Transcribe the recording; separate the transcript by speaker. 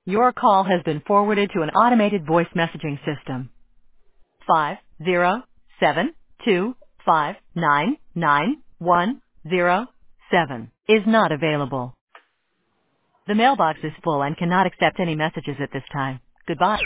Speaker 1: Your call has been forwarded to an automated voice messaging system. 50725999107 is not available. The mailbox is full and cannot accept any messages at this time. Goodbye.